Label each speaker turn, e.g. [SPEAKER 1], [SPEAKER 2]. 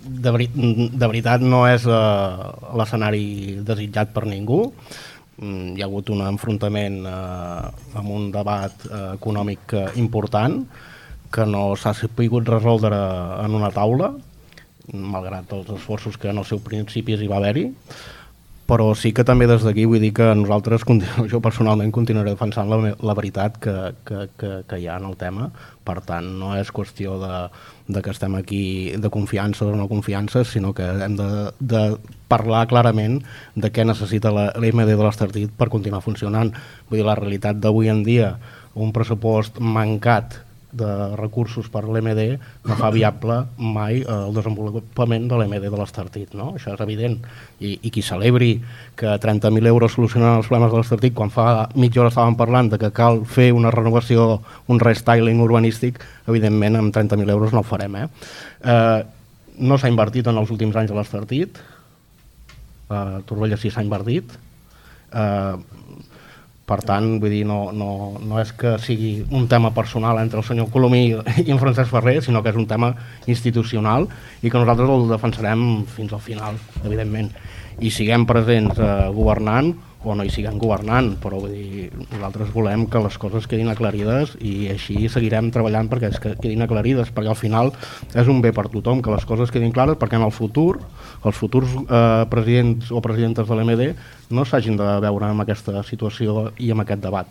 [SPEAKER 1] de veritat no és l'escenari desitjat per ningú. Hi ha hagut un enfrontament amb un debat econòmic important que no s'ha sabut resoldre en una taula, malgrat els esforços que en els seus principis hi va haver-hi, però sí que també des d'aquí vull dir que nosaltres, jo personalment continuaré defensant la veritat que hi ha en el tema. Per tant, no és qüestió de que estem aquí de confiança o no confiança, sinó que hem de parlar clarament de què necessita l'EMD de l'Estartit per continuar funcionant. Vull dir, la realitat d'avui en dia, un pressupost mancat de recursos per l'EMD no fa viable mai el desenvolupament de l'EMD de l'Estartit, no? Això és evident. I qui celebri que 30.000 euros solucionaran els problemes de l'Estartit quan fa mitja hora estàvem parlant de que cal fer una renovació, un restyling urbanístic, evidentment amb 30.000 euros no ho farem. No s'ha invertit en els últims anys a l'Estartit, a Torroella sí s'ha invertit, per tant, vull dir, no és que sigui un tema personal entre el senyor Colomí i en Francesc Ferrer, sinó que és un tema institucional i que nosaltres el defensarem fins al final, evidentment. I siguem presents governant o no hi siguem governant, però vull dir, nosaltres volem que les coses quedin aclarides i així seguirem treballant perquè quedin aclarides, perquè al final és un bé per tothom que les coses quedin clares, perquè en el futur els futurs presidents o presidentes de l'EMD no s'hagin de veure en aquesta situació i en aquest debat.